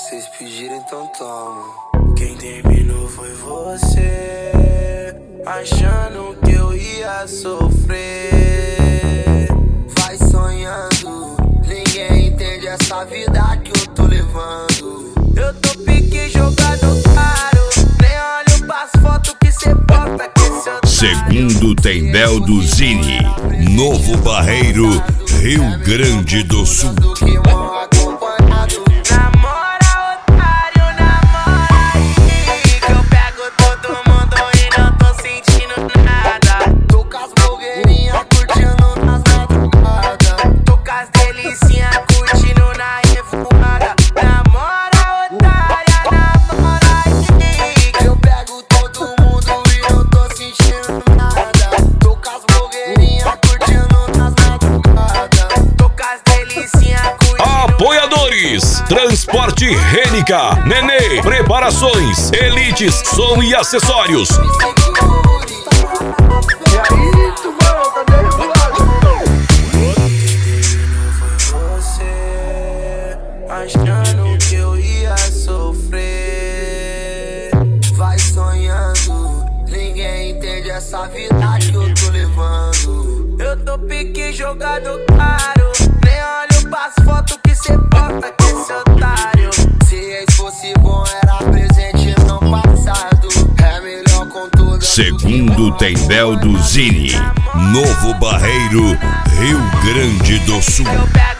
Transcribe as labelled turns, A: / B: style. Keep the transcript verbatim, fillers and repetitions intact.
A: Vocês pediram, então toma. Quem terminou foi você, achando que eu ia sofrer. Vai sonhando, ninguém entende essa vida que eu tô levando. Eu tô pique jogado caro, nem olho pras fotos que cê bota que cê otário.
B: Segundo Tendel do Zini, Novo Barreiro, Rio Grande do Sul. Apoiadores: Transporte Rênica, Nenê, Preparações, Elites, Som e Acessórios.
A: Achando que eu ia sofrer. Vai sonhando, ninguém entende essa vida que eu tô levando. Eu tô pique jogado caro, nem olho pras fotos que cê bota que cê otário. Se ex fosse bom era presente não passado. É melhor com toda.
B: Segundo Tendel do Zini, Novo Barreiro, Rio Grande do Sul.